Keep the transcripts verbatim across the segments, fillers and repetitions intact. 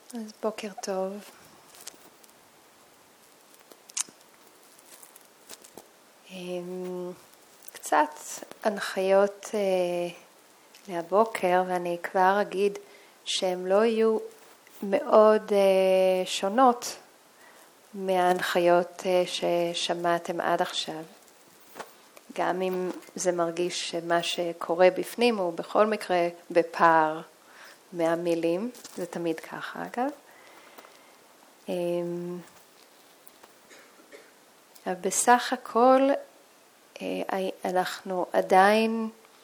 אז בוקר טוב. קצת הנחיות להבוקר, ואני כבר אגיד שהן לא יהיו מאוד שונות מההנחיות ששמעתם עד עכשיו. גם אם זה מרגיש שמה שקורה בפנים הוא בכל מקרה בפער מהמילים, זה תמיד ככה אגב. אבל בסך הכל אנחנו עדיין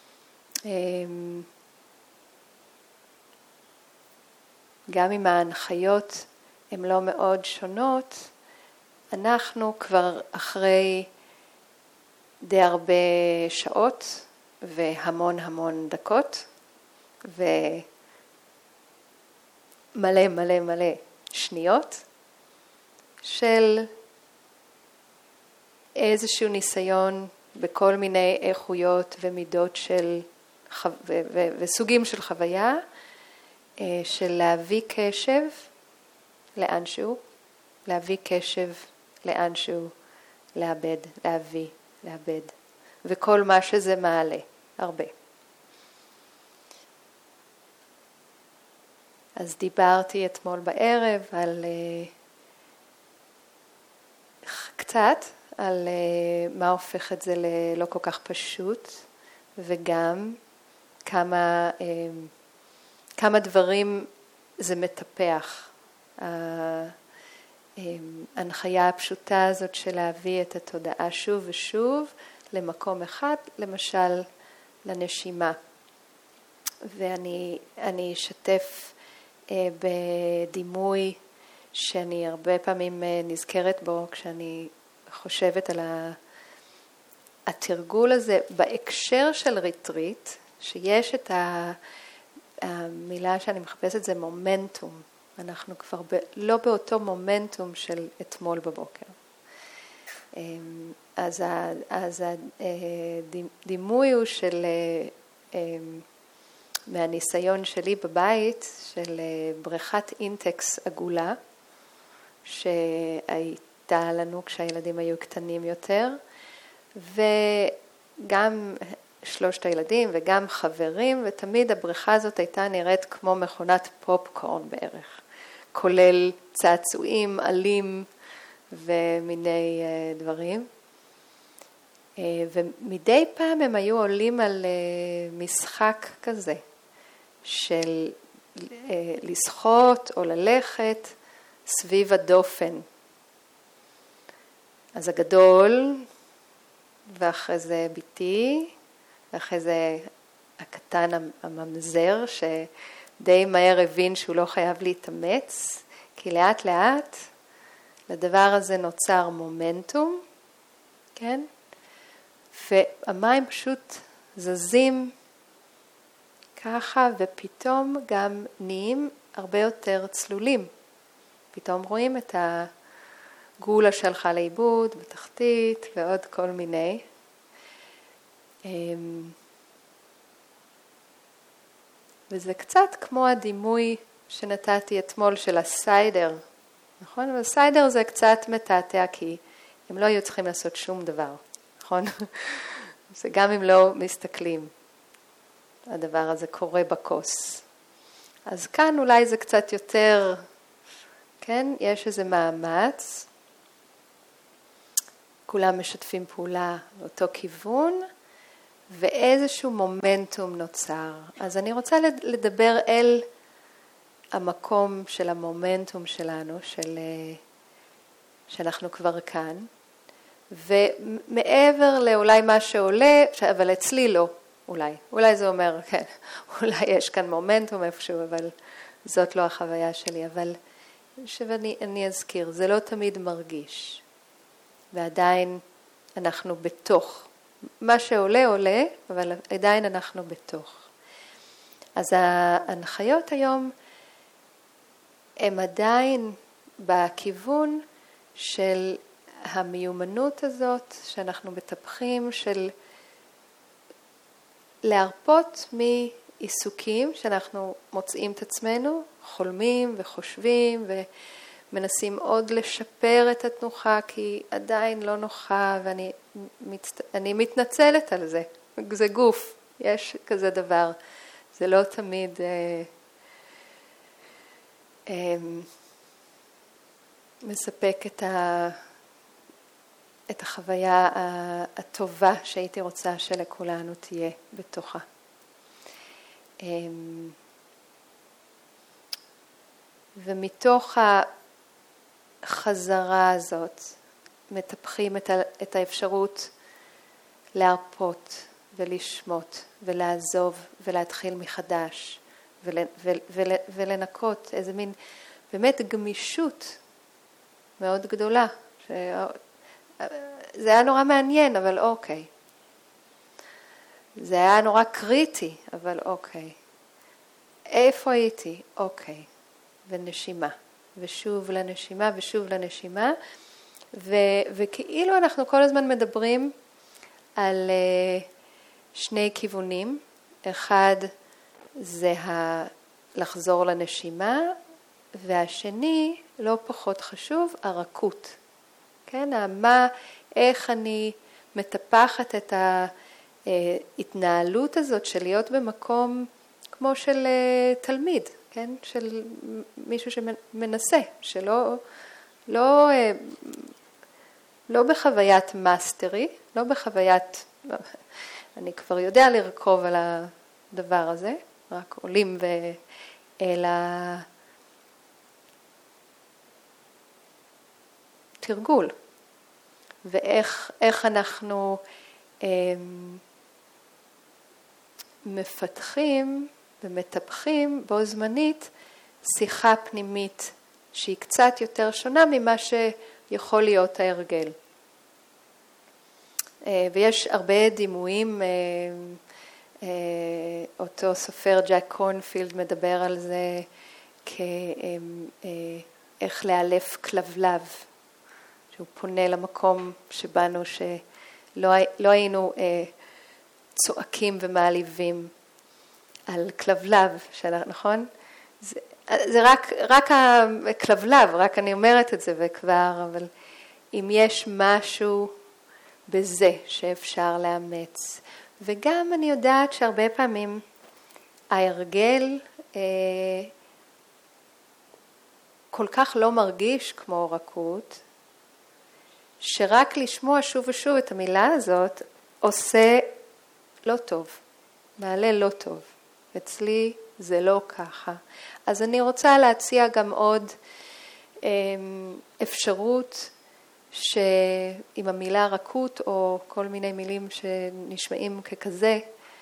גם אם ההנחיות הן לא מאוד שונות, אנחנו כבר אחרי די הרבה שעות והמון המון דקות ומלא מלא מלא שניות של איזשהו ניסיון בכל מיני איכויות ומידות של ו- ו- וסוגים של חוויה, של להביא קשב לאנשהו, להביא קשב לאנשהו, לאבד, להביא, לאבד, וכל מה שזה מעלה, הרבה. אז דיברתי אתמול בערב על קצת, על מה הופך את זה ללא כל כך פשוט, וגם כמה, כמה דברים זה מטפח. ההנחיה הפשוטה הזאת של להביא את התודעה שוב ושוב למקום אחד, למשל לנשימה. ואני אני אשתף בדימוי שאני הרבה פעמים נזכרת בו כשאני חושבת על התרגול הזה בהקשר של ריטריט, שיש את המילה שאני מחפשת זה מומנטום. אנחנו כבר ב, לא באותו מומנטום של אתמול בבוקר. אז, אז הדימוי הוא של, מהניסיון שלי בבית, של בריכת אינטקס עגולה, שהייתה לנו כשהילדים היו קטנים יותר, וגם שלושת הילדים וגם חברים, ותמיד הבריכה הזאת הייתה נראית כמו מכונת פופקורן בערך, כולל צעצועים, עלים ומיני דברים. ומדי פעם הם היו עולים על משחק כזה, של לשחות או ללכת סביב הדופן. אז הגדול, ואחרי זה ביתי, ואחרי זה הקטן הממזר, שדי מהר הבין שהוא לא חייב להתאמץ, כי לאט לאט לדבר הזה נוצר מומנטום, כן? והמים פשוט זזים ככה, ופתאום גם נהיים הרבה יותר צלולים. פתאום רואים את הגולה שהלכה לאיבוד בתחתית ועוד כל מיני. וזה קצת כמו הדימוי שנתתי אתמול של הסיידר, נכון? אבל הסיידר זה קצת מתעתע, כי הם לא היו צריכים לעשות שום דבר, נכון? זה גם אם לא מסתכלים, הדבר הזה קורה בכוס. אז כאן אולי זה קצת יותר, כן? יש איזה מאמץ, כולם משתפים פעולה באותו כיוון, ואיזשהו מומנטום נוצר. אז אני רוצה לדבר אל המקום של המומנטום שלנו, של, שאנחנו כבר כאן, ומעבר לאולי מה שעולה, אבל אצלי לא, אולי. אולי זה אומר, כן, אולי יש כאן מומנטום איפשהו, אבל זאת לא החוויה שלי. אבל שאני אני אזכיר, זה לא תמיד מרגיש. ועדיין אנחנו בתוך. מה שעולה עולה, אבל עדיין אנחנו בתוך. אז ההנחיות היום הם עדיין בכיוון של המיומנות הזאת שאנחנו מטפחים, של להרפות מעיסוקים שאנחנו מוצאים את עצמנו חולמים וחושבים ומנסים עוד לשפר את התנוחה, כי היא עדיין לא נוחה, ואני מצט... אני מתנצלת על זה. זה גוף, יש כזה דבר. זה לא תמיד אה, אה, מספק את, ה, את החוויה הטובה שהייתי רוצה שלכולנו תהיה בתוכה. אה, ומתוך החזרה הזאת מטפחים את, ה, את האפשרות להרפות ולשמות ולעזוב ולהתחיל מחדש ול, ול, ול, ולנקות איזה מין באמת גמישות מאוד גדולה. ש... זה היה נורא מעניין, אבל אוקיי. זה היה נורא קריטי, אבל אוקיי. איפה הייתי? אוקיי. ונשימה. ושוב לנשימה ושוב לנשימה. ו... וכאילו אנחנו כל הזמן מדברים על uh, שני כיוונים. אחד זה ה... לחזור לנשימה, והשני, לא פחות חשוב, הרכות. כן? מה, איך אני מטפחת את ההתנהלות הזאת של להיות במקום כמו של תלמיד, כן? של מישהו שמנסה, שלא לא, לא בחוויית מאסטרי, לא בחוויית, אני כבר יודע לרכוב על הדבר הזה, רק עולים ואל התרגול. ואיך איך אנחנו אה, מפתחים ומטפחים בו זמנית שיחה פנימית שהיא קצת יותר שונה ממה שיכול להיות ההרגל. אה, ויש הרבה דימויים, אה, אה, אותו סופר ג'ק קורנפילד מדבר על זה כאיך לאלף כלבלב. שהוא פונה למקום שבנו שלא לא היינו אה, צועקים ומעליבים על כלבלב, שלה, נכון? זה, זה רק, רק הכלבלב, רק אני אומרת את זה וכבר, אבל אם יש משהו בזה שאפשר לאמץ. וגם אני יודעת שהרבה פעמים ההרגל אה, כל כך לא מרגיש כמו רכות, שרק לשמוע שוב ושוב את המילה הזאת עושה לא טוב, מעלה לא טוב. אצלי זה לא ככה. אז אני רוצה להציע גם עוד אפשרות שעם המילה רכות או כל מיני מילים שנשמעים ככזה,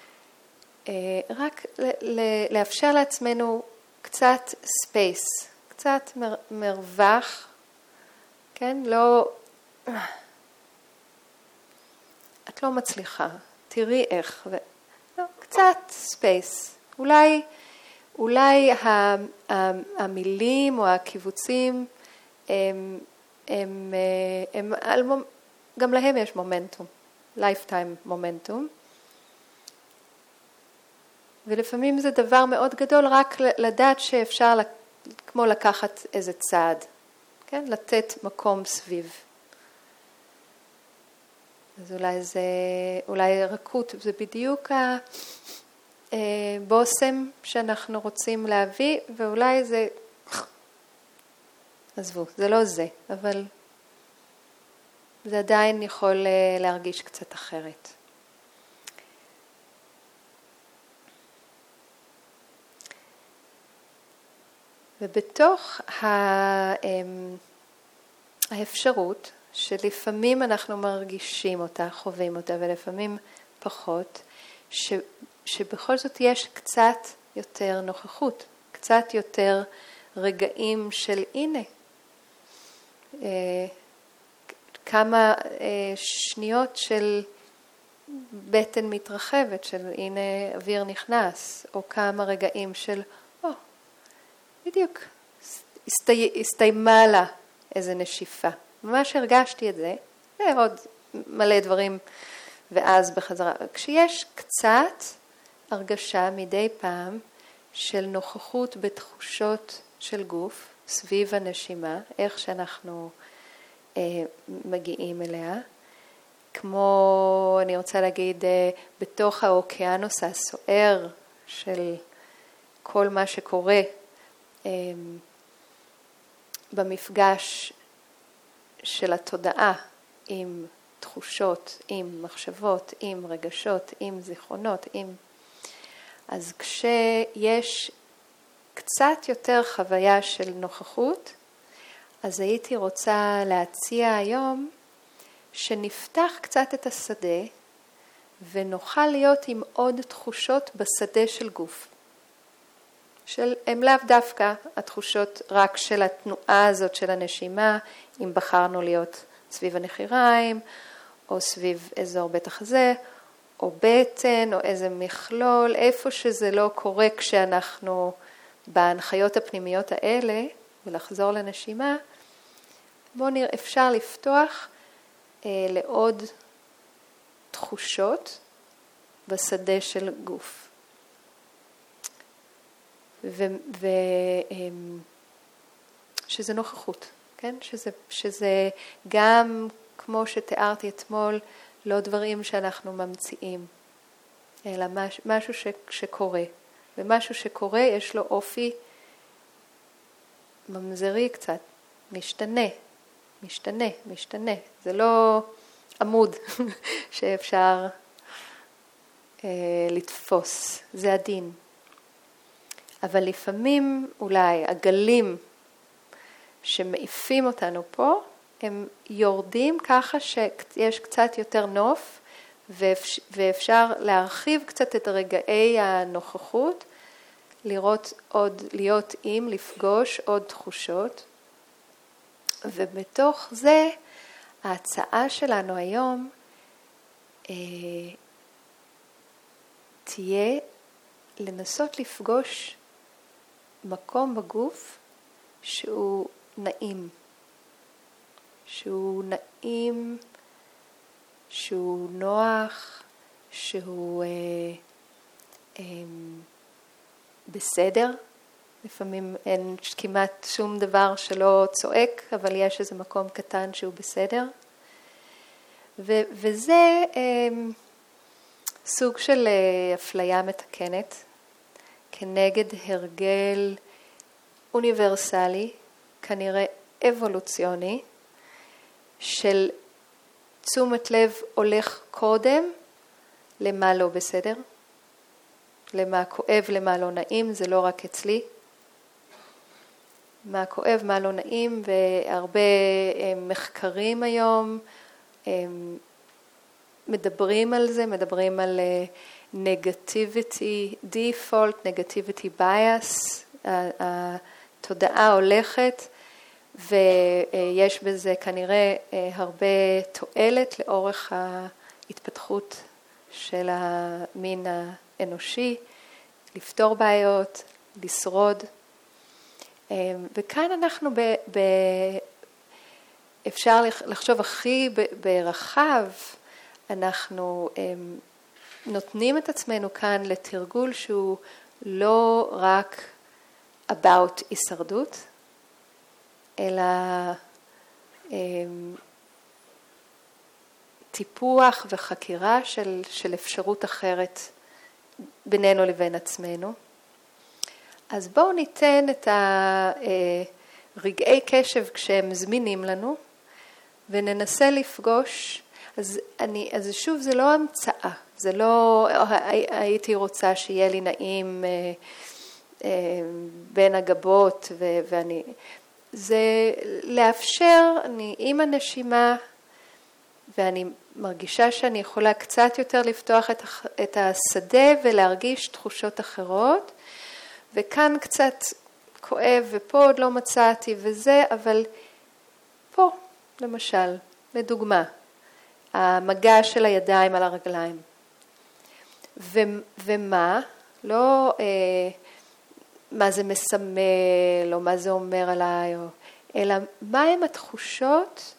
רק לאפשר לעצמנו קצת ספייס, קצת מרווח, כן? לא... את לא מצליחה, תראי איך, ו... לא, קצת ספייס, אולי, אולי ה, ה, המילים או הקיבוצים, הם, הם, הם, הם, גם להם יש מומנטום, לייפטיים מומנטום, ולפעמים זה דבר מאוד גדול רק לדעת שאפשר כמו לקחת איזה צעד, כן? לתת מקום סביב. אז אולי זה, אולי רכות, זה בדיוק הבושם שאנחנו רוצים להביא, ואולי זה, עזבו, זה לא זה, אבל זה עדיין יכול להרגיש קצת אחרת. ובתוך האפשרות, שלפעמים אנחנו מרגישים אותה, חווים אותה, ולפעמים פחות, ש, שבכל זאת יש קצת יותר נוכחות, קצת יותר רגעים של הנה, אה, כמה אה, שניות של בטן מתרחבת, של הנה אוויר נכנס, או כמה רגעים של, או, בדיוק, הסתי, הסתיימה לה איזה נשיפה. ממש הרגשתי את זה, ועוד מלא דברים, ואז בחזרה. כשיש קצת הרגשה מדי פעם, של נוכחות בתחושות של גוף, סביב הנשימה, איך שאנחנו אה, מגיעים אליה, כמו, אני רוצה להגיד, אה, בתוך האוקיינוס הסוער של כל מה שקורה אה, במפגש של התודעה עם תחושות, עם מחשבות, עם רגשות, עם זיכרונות, עם... אז כשיש קצת יותר חוויה של נוכחות, אז הייתי רוצה להציע היום שנפתח קצת את השדה ונוכל להיות עם עוד תחושות בשדה של גוף. של, הם לאו דווקא התחושות רק של התנועה הזאת של הנשימה, אם בחרנו להיות סביב הנחיריים, או סביב אזור בית החזה, או בטן, או איזה מכלול, איפה שזה לא קורה כשאנחנו בהנחיות הפנימיות האלה, ולחזור לנשימה, בואו נראה, אפשר לפתוח אה, לעוד תחושות בשדה של גוף. ו, ו, אה, שזה נוכחות, כן? שזה, שזה גם, כמו שתיארתי אתמול, לא דברים שאנחנו ממציאים, אלא מש, משהו ש, שקורה. ומשהו שקורה יש לו אופי ממזרי קצת, משתנה, משתנה, משתנה. זה לא עמוד שאפשר אה, לתפוס, זה הדין. אבל לפעמים אולי הגלים שמעיפים אותנו פה, הם יורדים ככה שיש קצת יותר נוף, ואפשר להרחיב קצת את רגעי הנוכחות, לראות עוד, להיות עם, לפגוש עוד תחושות. ובתוך זה, ההצעה שלנו היום אה, תהיה לנסות לפגוש מקום בגוף שהוא נעים. שהוא נעים, שהוא נוח, שהוא אה, אה, בסדר. לפעמים אין כמעט שום דבר שלא צועק, אבל יש איזה מקום קטן שהוא בסדר. ו- וזה אה, סוג של אה, אפליה מתקנת, כנגד הרגל אוניברסלי, כנראה אבולוציוני, של תשומת לב הולך קודם למה לא בסדר, למה כואב, למה לא נעים, זה לא רק אצלי. מה כואב, מה לא נעים, והרבה מחקרים היום מדברים על זה, מדברים על negativity default, negativity bias, התודעה הולכת, ויש בזה כנראה הרבה תועלת לאורך ההתפתחות של המין האנושי, לפתור בעיות, לשרוד. וכאן אנחנו ב, ב, אפשר לחשוב הכי ברחב, אנחנו נותנים את עצמנו כאן לתרגול שהוא לא רק about הישרדות, אלא טיפוח וחקירה של, של אפשרות אחרת בינינו לבין עצמנו. אז בואו ניתן את הרגעי קשב כשהם זמינים לנו, וננסה לפגוש. אז, אני, אז שוב, זה לא המצאה, זה לא הייתי רוצה שיהיה לי נעים בין הגבות, ו, ואני... זה לאפשר, אני עם הנשימה, ואני מרגישה שאני יכולה קצת יותר לפתוח את, את השדה ולהרגיש תחושות אחרות, וכאן קצת כואב, ופה עוד לא מצאתי וזה, אבל פה, למשל, לדוגמה, המגע של הידיים על הרגליים. ו, ומה? לא... אה, מה זה מסמל, או מה זה אומר עליי, או, אלא מה הם התחושות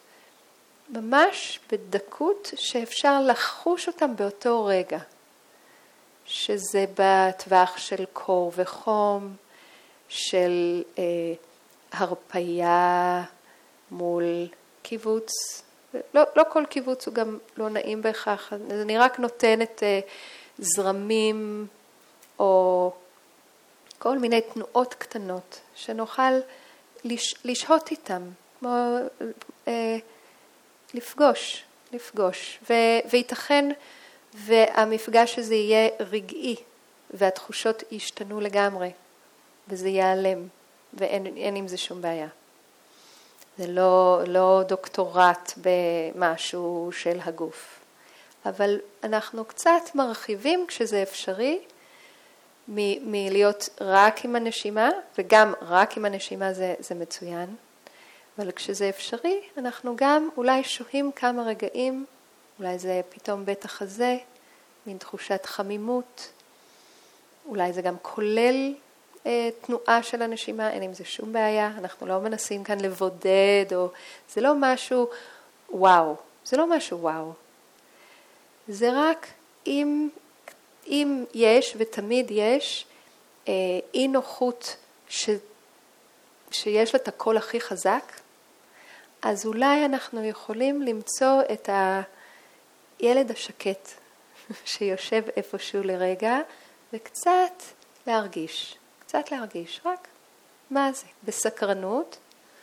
ממש בדקות שאפשר לחוש אותם באותו רגע. שזה בטווח של קור וחום, של אה, הרפייה מול קיבוץ. לא, לא כל קיבוץ הוא גם לא נעים בהכרח, אז אני רק נותנת אה, זרמים או כל מיני תנועות קטנות שנוכל לש, לשהות איתם, כמו אה, לפגוש, לפגוש. ו, וייתכן והמפגש הזה יהיה רגעי והתחושות ישתנו לגמרי וזה ייעלם ואין אין עם זה שום בעיה. זה לא, לא דוקטורט במשהו של הגוף. אבל אנחנו קצת מרחיבים כשזה אפשרי מ- מלהיות רק עם הנשימה, וגם רק עם הנשימה זה, זה מצוין. אבל כשזה אפשרי, אנחנו גם אולי שוהים כמה רגעים, אולי זה פתאום בית החזה, מין תחושת חמימות, אולי זה גם כולל תנועה של הנשימה, אין עם זה שום בעיה, אנחנו לא מנסים כאן לבודד, או זה לא משהו וואו, זה לא משהו וואו. זה רק אם, אם יש, ותמיד יש, אי נוחות ש, שיש לה את הקול הכי חזק, אז אולי אנחנו יכולים למצוא את הילד השקט שיושב איפשהו לרגע, וקצת להרגיש. קצת להרגיש, רק מה זה? בסקרנות,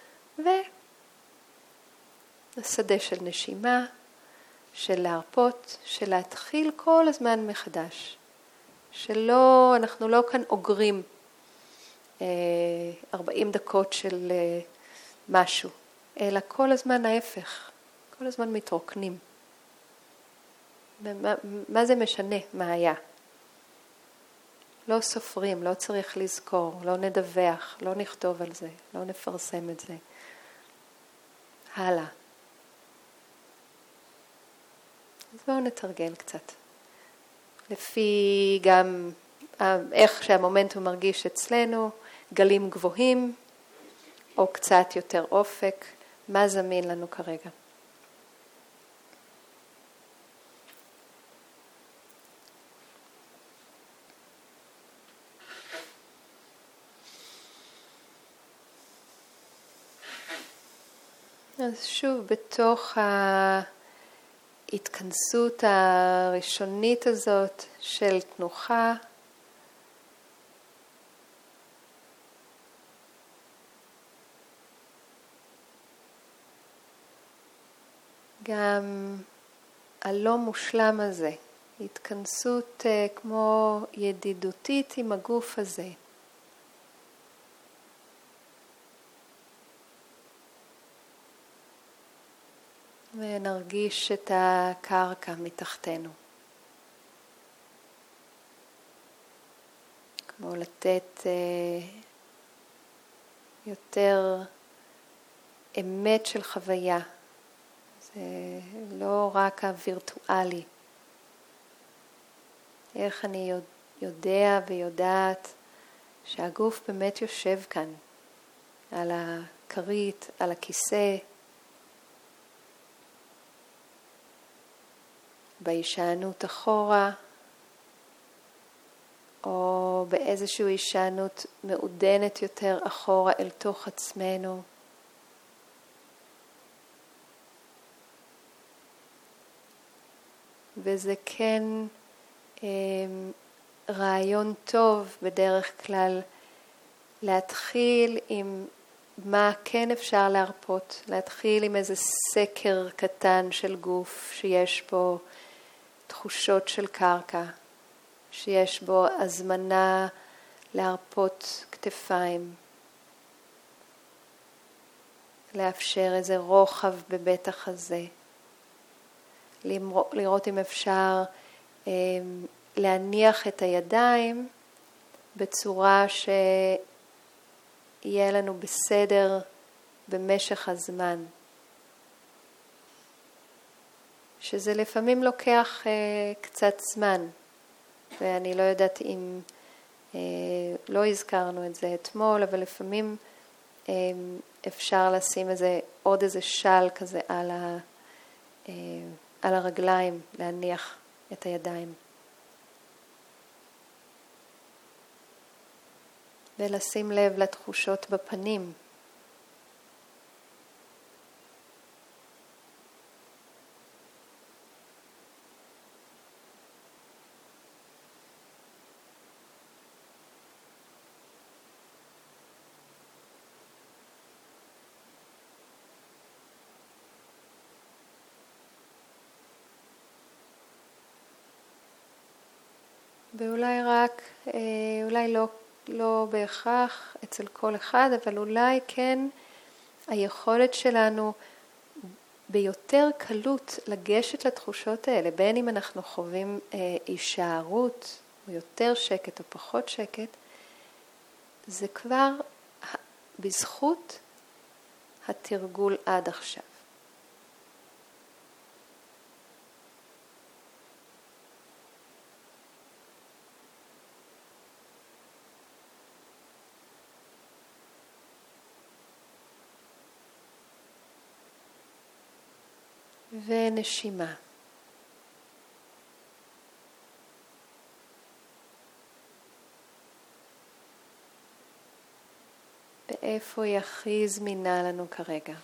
ושדה של נשימה, של להרפות, של להתחיל כל הזמן מחדש. שלא, אנחנו לא כאן אוגרים אה, ארבעים דקות של אה, משהו, אלא כל הזמן ההפך, כל הזמן מתרוקנים. מה, מה זה משנה? מה היה? לא סופרים, לא צריך לזכור, לא נדווח, לא נכתוב על זה, לא נפרסם את זה. הלאה. אז בואו נתרגל קצת. לפי גם איך שהמומנטום מרגיש אצלנו, גלים גבוהים או קצת יותר אופק, מה זמין לנו כרגע. אז שוב, בתוך ההתכנסות הראשונית הזאת של תנוחה, גם הלא מושלם הזה, התכנסות כמו ידידותית עם הגוף הזה. ונרגיש את הקרקע מתחתנו. כמו לתת אה, יותר אמת של חוויה. זה לא רק הווירטואלי. איך אני יודע ויודעת שהגוף באמת יושב כאן, על הכרית, על הכיסא, בהישענות אחורה, או באיזושהי הישענות מעודנת יותר אחורה אל תוך עצמנו. וזה כן אה, רעיון טוב בדרך כלל להתחיל עם מה כן אפשר להרפות, להתחיל עם איזה סקר קטן של גוף שיש בו תחושות של קרקע, שיש בו הזמנה להרפות כתפיים, לאפשר איזה רוחב בבית החזה, לראות אם אפשר אה, להניח את הידיים בצורה שיהיה לנו בסדר במשך הזמן. שזה לפעמים לוקח אה, קצת זמן, ואני לא יודעת אם אה, לא הזכרנו את זה אתמול, אבל לפעמים אה, אפשר לשים איזה, עוד איזה של כזה על, ה, אה, על הרגליים, להניח את הידיים. ולשים לב לתחושות בפנים. ואולי רק, אולי לא, לא בהכרח אצל כל אחד, אבל אולי כן היכולת שלנו ביותר קלות לגשת לתחושות האלה, בין אם אנחנו חווים הישארות, או יותר שקט או פחות שקט, זה כבר בזכות התרגול עד עכשיו. ונשימה. ואיפה היא הכי זמינה לנו כרגע?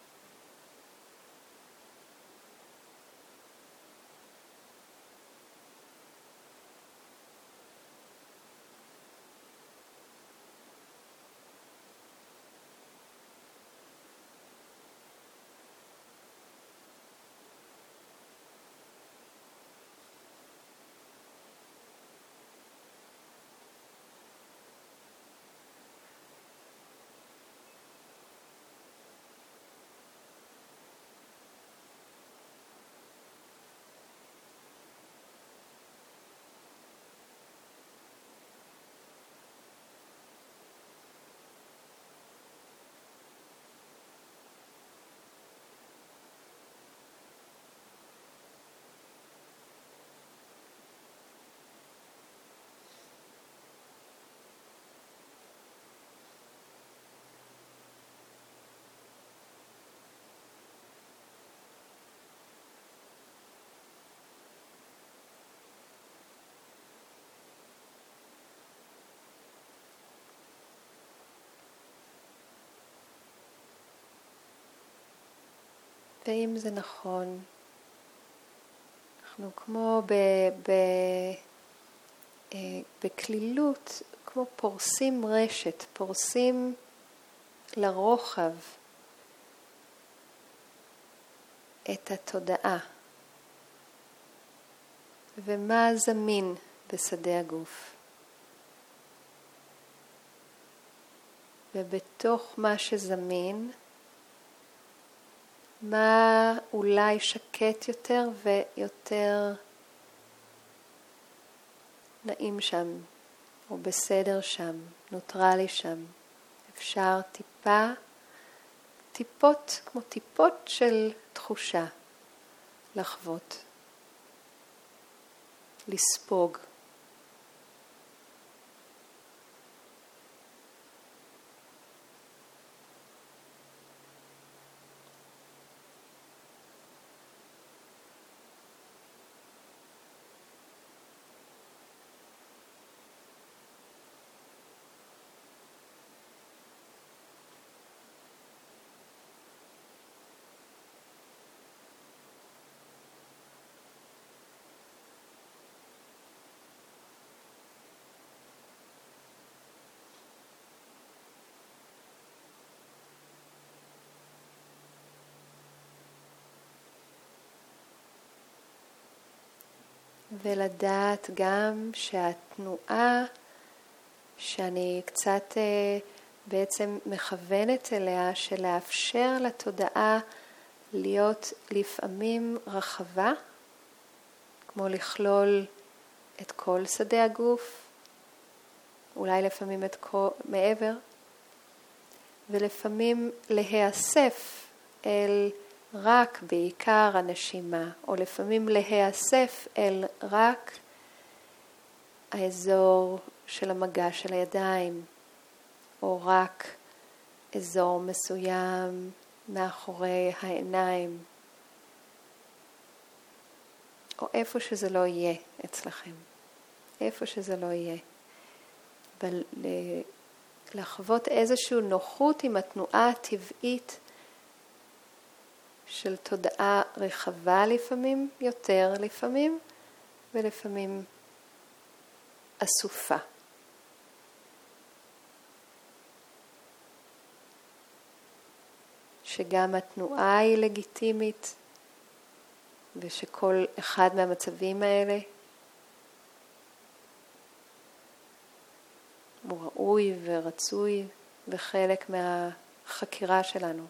ואם זה נכון, אנחנו כמו ב, ב, אה, בכלילות, כמו פורסים רשת, פורסים לרוחב את התודעה. ומה זמין בשדה הגוף. ובתוך מה שזמין, מה אולי שקט יותר ויותר נעים שם, או בסדר שם, נוטרלי שם. אפשר טיפה, טיפות, כמו טיפות של תחושה, לחוות, לספוג. ולדעת גם שהתנועה שאני קצת בעצם מכוונת אליה, של לאפשר לתודעה להיות לפעמים רחבה, כמו לכלול את כל שדה הגוף, אולי לפעמים את כל, מעבר, ולפעמים להיאסף אל רק בעיקר הנשימה, או לפעמים להיאסף אל רק האזור של המגע של הידיים, או רק אזור מסוים מאחורי העיניים, או איפה שזה לא יהיה אצלכם, איפה שזה לא יהיה. אבל לחוות איזושהי נוחות עם התנועה הטבעית של תודעה רחבה לפעמים, יותר לפעמים, ולפעמים אסופה. שגם התנועה היא לגיטימית, ושכל אחד מהמצבים האלה הוא ראוי ורצוי וחלק מהחקירה שלנו.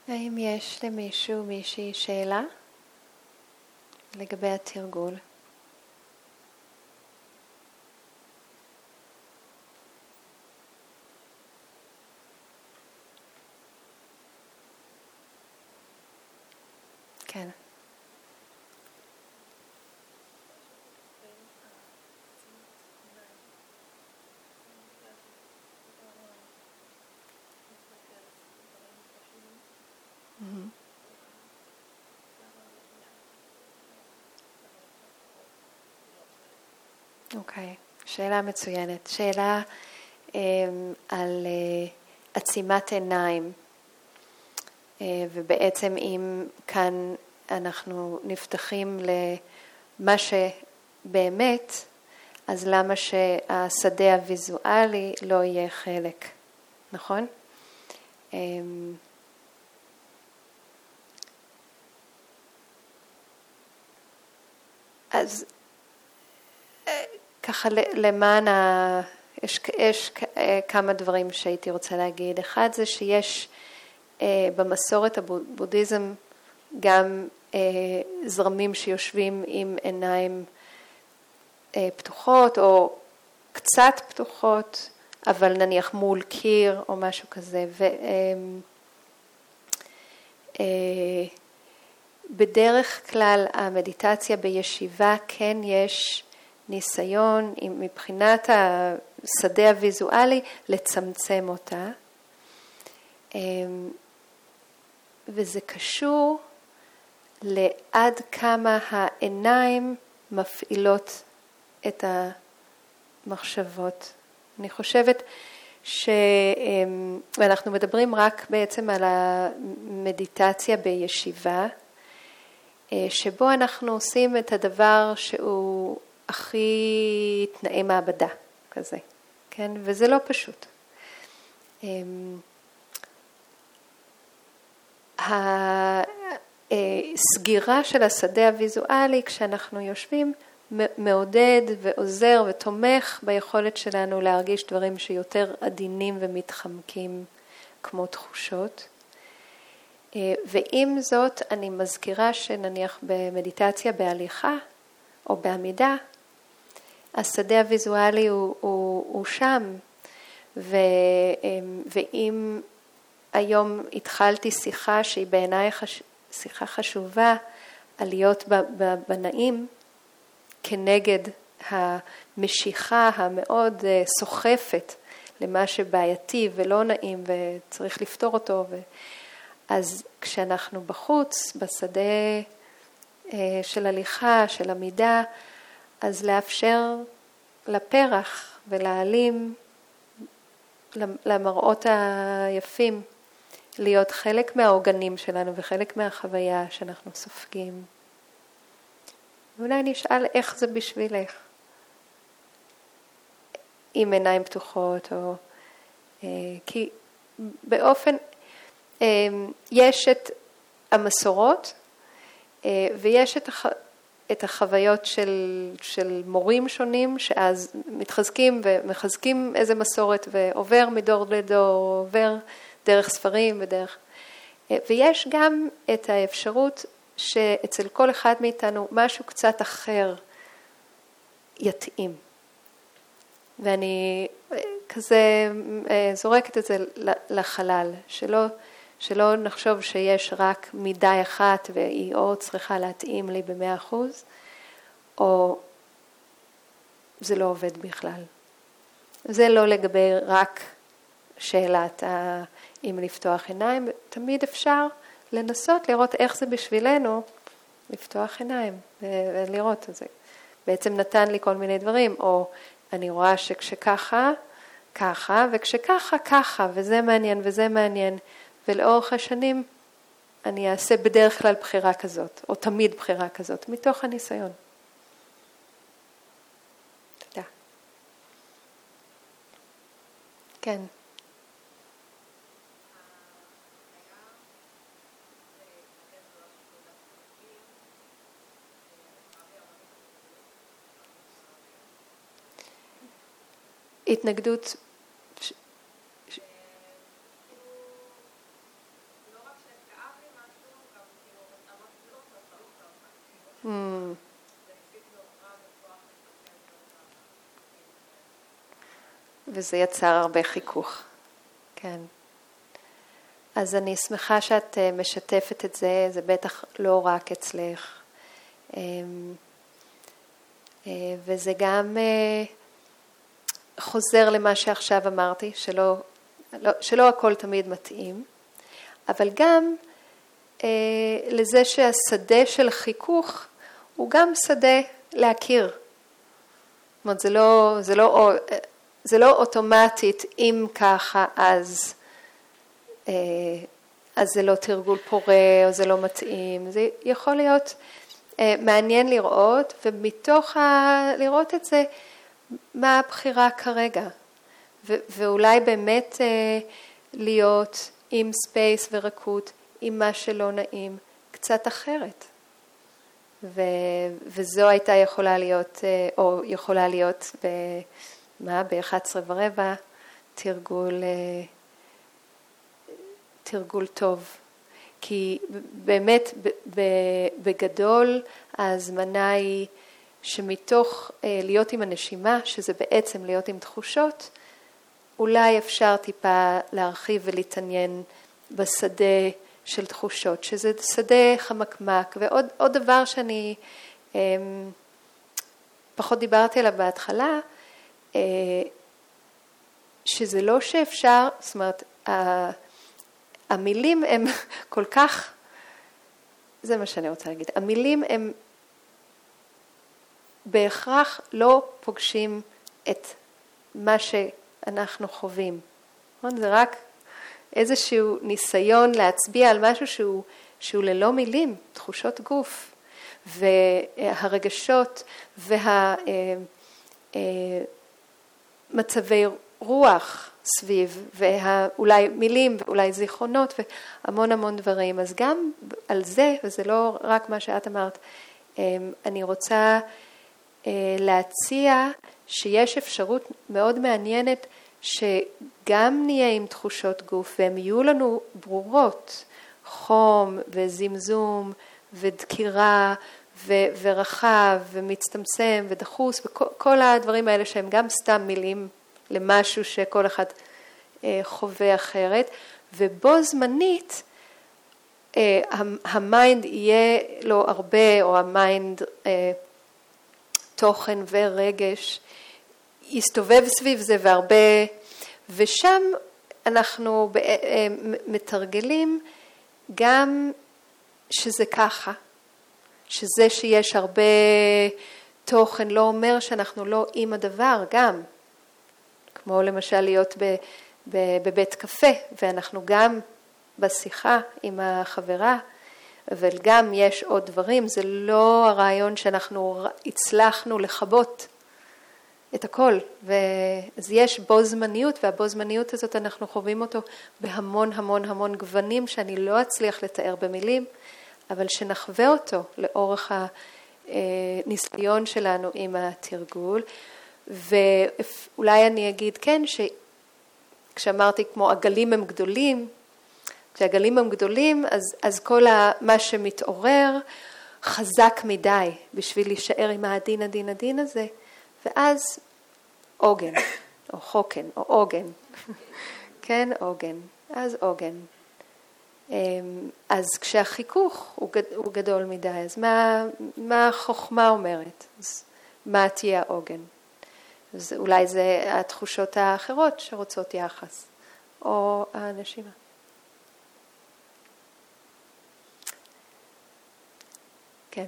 האם יש למישהו, מישהי שאלה לגבי התרגול? כן. אוקיי, שאלה מצוינת. שאלה um, על uh, עצימת עיניים, uh, ובעצם אם כאן אנחנו נפתחים למה שבאמת, אז למה שהשדה הוויזואלי לא יהיה חלק, נכון? Um, אז ככה למען ה... יש, יש כמה דברים שהייתי רוצה להגיד. אחד זה שיש אה, במסורת הבודהיזם גם אה, זרמים שיושבים עם עיניים אה, פתוחות או קצת פתוחות, אבל נניח מול קיר או משהו כזה. ו, אה, אה, בדרך כלל המדיטציה בישיבה כן יש ניסיון מבחינת השדה הוויזואלי לצמצם אותה. וזה קשור לעד כמה העיניים מפעילות את המחשבות. אני חושבת ש... ואנחנו מדברים רק בעצם על המדיטציה בישיבה, שבו אנחנו עושים את הדבר שהוא הכי תנאי מעבדה כזה, כן? וזה לא פשוט. הסגירה של השדה הוויזואלי כשאנחנו יושבים מעודד ועוזר ותומך ביכולת שלנו להרגיש דברים שיותר עדינים ומתחמקים כמו תחושות. ועם זאת אני מזכירה שנניח במדיטציה בהליכה או בעמידה, השדה הוויזואלי הוא, הוא, הוא שם, ו, ואם היום התחלתי שיחה שהיא בעיניי חש, שיחה חשובה על להיות בנעים כנגד המשיכה המאוד סוחפת למה שבעייתי ולא נעים וצריך לפתור אותו. ו... אז כשאנחנו בחוץ, בשדה של הליכה, של עמידה, אז לאפשר לפרח ולעלים, למראות היפים, להיות חלק מהעוגנים שלנו וחלק מהחוויה שאנחנו סופגים. ואולי נשאל איך זה בשבילך. עם עיניים פתוחות, או... כי באופן... יש את המסורות, ויש את, הח... את החוויות של, של מורים שונים, שאז מתחזקים ומחזקים איזה מסורת, ועובר מדור לדור, עובר דרך ספרים ודרך... ויש גם את האפשרות שאצל כל אחד מאיתנו משהו קצת אחר יתאים. ואני כזה זורקת את זה לחלל, שלא, שלא נחשוב שיש רק מידה אחת והיא או צריכה להתאים לי במאה אחוז, או זה לא עובד בכלל. זה לא לגבי רק שאלת אם לפתוח עיניים, תמיד אפשר לנסות לראות איך זה בשבילנו לפתוח עיניים ולראות את זה. בעצם נתן לי כל מיני דברים, או אני רואה שכשככה, ככה, וכשככה, ככה, וזה מעניין וזה מעניין, ולאורך השנים אני אעשה בדרך כלל בחירה כזאת, או תמיד בחירה כזאת, מתוך הניסיון. תודה. כן. התנגדות... ש... ש... לא רק שהתקעה וזה יצר הרבה חיכוך. כן. אז אני שמחה שאת משתפת את זה, זה בטח לא רק אצלך. וזה גם חוזר למה שעכשיו אמרתי, שלא, לא, שלא הכל תמיד מתאים, אבל גם לזה שהשדה של חיכוך הוא גם שדה להכיר. זאת אומרת, זה לא, זה לא, זה לא אוטומטית, אם ככה, אז, אז זה לא תרגול פורה, או זה לא מתאים. זה יכול להיות מעניין לראות, ומתוך ה... לראות את זה, מה הבחירה כרגע. ו- ואולי באמת להיות עם ספייס ורקות, עם מה שלא נעים, קצת אחרת. ו- וזו הייתה יכולה להיות, או יכולה להיות ב... מה? ב-אחת עשרה ורבע, תרגול, תרגול טוב. כי באמת בגדול ההזמנה היא שמתוך להיות עם הנשימה, שזה בעצם להיות עם תחושות, אולי אפשר טיפה להרחיב ולהתעניין בשדה של תחושות, שזה שדה חמקמק. ועוד עוד דבר שאני פחות דיברתי עליו בהתחלה, שזה לא שאפשר, זאת אומרת, המילים הם כל כך, זה מה שאני רוצה להגיד, המילים הם בהכרח לא פוגשים את מה שאנחנו חווים. זה רק איזשהו ניסיון להצביע על משהו שהוא, שהוא ללא מילים, תחושות גוף, והרגשות והמצבי רוח סביב, ואולי מילים, ואולי זיכרונות, והמון המון דברים. אז גם על זה, וזה לא רק מה שאת אמרת, אני רוצה להציע שיש אפשרות מאוד מעניינת, שגם נהיה עם תחושות גוף, והן יהיו לנו ברורות, חום וזמזום ודקירה ו- ורחב ומצטמצם ודחוס, וכל הדברים האלה שהם גם סתם מילים למשהו שכל אחד חווה אחרת, ובו זמנית המיינד יהיה לו הרבה, או המיינד תוכן ורגש, יסתובב סביב זה והרבה, ושם אנחנו מתרגלים גם שזה ככה, שזה שיש הרבה תוכן לא אומר שאנחנו לא עם הדבר גם, כמו למשל להיות בבית קפה, ואנחנו גם בשיחה עם החברה, אבל גם יש עוד דברים, זה לא הרעיון שאנחנו הצלחנו לחבות את הכל, אז יש בו זמניות, והבו זמניות הזאת אנחנו חווים אותו בהמון המון המון גוונים, שאני לא אצליח לתאר במילים, אבל שנחווה אותו לאורך הניסיון שלנו עם התרגול, ואולי אני אגיד כן, שכשאמרתי כמו הגלים הם גדולים, כשהגלים הם גדולים, אז, אז כל מה שמתעורר חזק מדי בשביל להישאר עם הדין, הדין, הדין הזה, ואז עוגן, או חוקן, או עוגן, כן, עוגן, אז עוגן. אז כשהחיכוך הוא גדול מדי, אז מה, מה החוכמה אומרת? אז מה תהיה העוגן? אז אולי זה התחושות האחרות שרוצות יחס, או הנשימה. כן.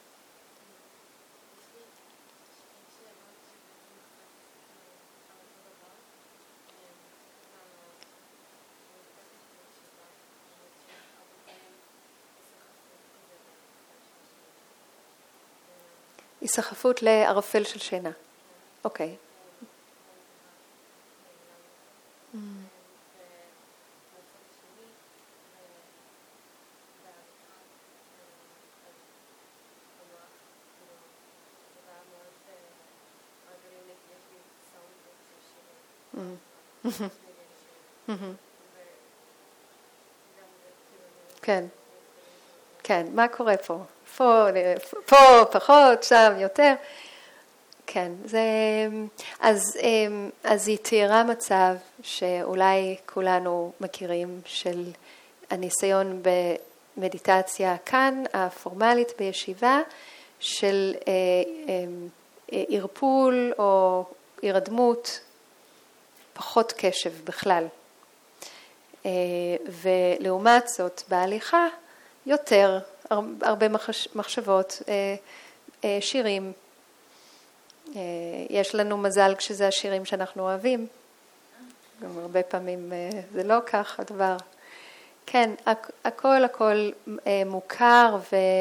היסחפות לערפל של שינה. אוקיי. כן. כן, מה קורה פה? פה, פה פחות, שם יותר. כן, זה, אז, אז היא תיארה מצב שאולי כולנו מכירים של הניסיון במדיטציה כאן, הפורמלית בישיבה, של ערפול או הרדמות, פחות קשב בכלל. ולעומת זאת בהליכה יותר, הרבה מחשבות, שירים. יש לנו מזל כשזה השירים שאנחנו אוהבים. גם הרבה פעמים זה לא כך הדבר. כן, הכל הכל מוכר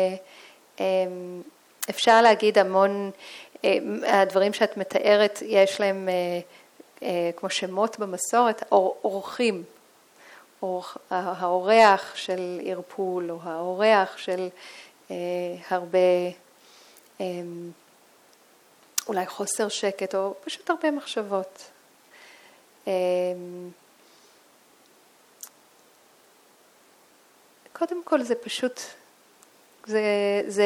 ואפשר להגיד המון, הדברים שאת מתארת יש להם כמו שמות במסורת, אורחים. האורח של ערפול או האורח של הרבה אולי חוסר שקט או פשוט הרבה מחשבות. קודם כל זה פשוט, זה, זה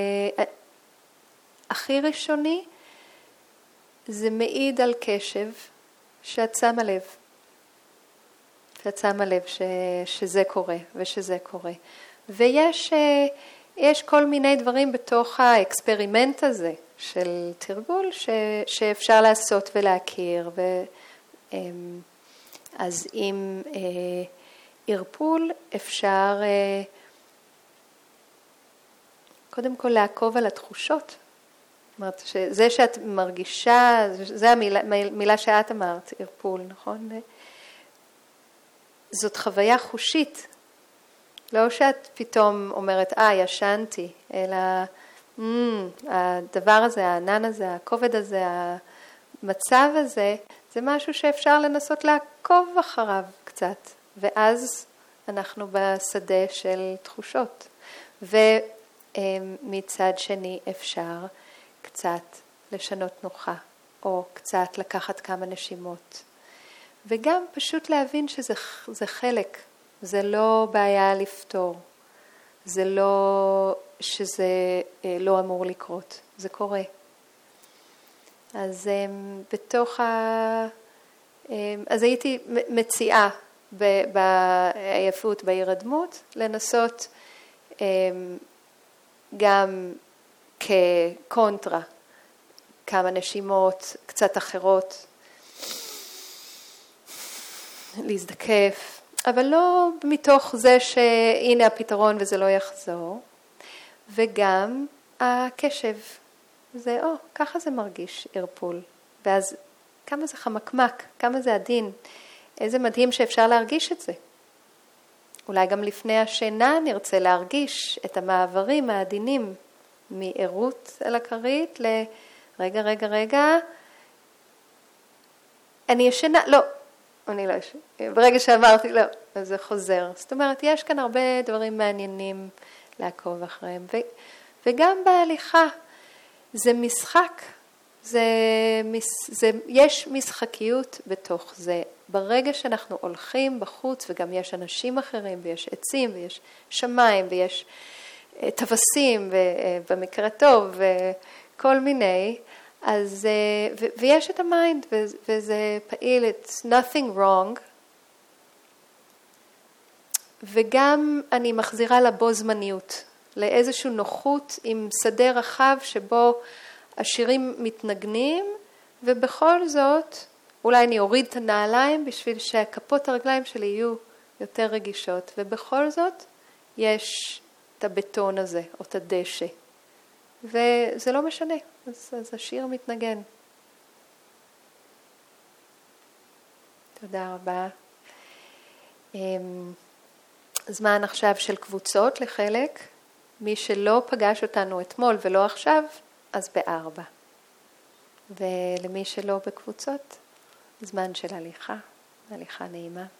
הכי ראשוני, זה מעיד על קשב שאת שמה לב. שאת שמה לב ש, שזה קורה ושזה קורה. ויש יש כל מיני דברים בתוך האקספרימנט הזה של תרגול ש, שאפשר לעשות ולהכיר. ו, אז עם ערפול אפשר קודם כל לעקוב על התחושות. זאת אומרת, שזה שאת מרגישה, זה המילה, מילה שאת אמרת, ערפול, נכון? זאת חוויה חושית. לא שאת פתאום אומרת, אה, ישנתי, אלא mm, הדבר הזה, הענן הזה, הכובד הזה, המצב הזה, זה משהו שאפשר לנסות לעקוב אחריו קצת. ואז אנחנו בשדה של תחושות. ומצד שני אפשר קצת לשנות תנוחה, או קצת לקחת כמה נשימות. וגם פשוט להבין שזה זה חלק, זה לא בעיה לפתור, זה לא שזה לא אמור לקרות, זה קורה. אז בתוך ה... אז הייתי מציעה בעייפות, בהירדמות, לנסות גם כקונטרה, כמה נשימות קצת אחרות, להזדקף, אבל לא מתוך זה שהנה הפתרון וזה לא יחזור, וגם הקשב, זה, או, ככה זה מרגיש ערפול, ואז כמה זה חמקמק, כמה זה עדין, איזה מדהים שאפשר להרגיש את זה. אולי גם לפני השינה נרצה להרגיש את המעברים העדינים מעירות אל הכרית לרגע, רגע, רגע, אני ישנה, לא, אני לא ישנה, ברגע שאמרתי לא, אז זה חוזר. זאת אומרת, יש כאן הרבה דברים מעניינים לעקוב אחריהם, ו, וגם בהליכה, זה משחק, זה, זה, יש משחקיות בתוך זה. ברגע שאנחנו הולכים בחוץ, וגם יש אנשים אחרים, ויש עצים, ויש שמיים, ויש טווסים, במקרה טוב, וכל מיני, אז, ו, ויש את המיינד, ו, וזה פעיל, it's nothing wrong, וגם אני מחזירה לבו זמניות, לאיזושהי נוחות עם שדה רחב שבו השירים מתנגנים, ובכל זאת, אולי אני אוריד את הנעליים בשביל שהכפות הרגליים שלי יהיו יותר רגישות, ובכל זאת יש את הבטון הזה, או את הדשא. וזה לא משנה, אז, אז השיר מתנגן. תודה רבה. זמן עכשיו של קבוצות לחלק. מי שלא פגש אותנו אתמול ולא עכשיו, אז בארבע. ולמי שלא בקבוצות, זמן של הליכה, הליכה נעימה.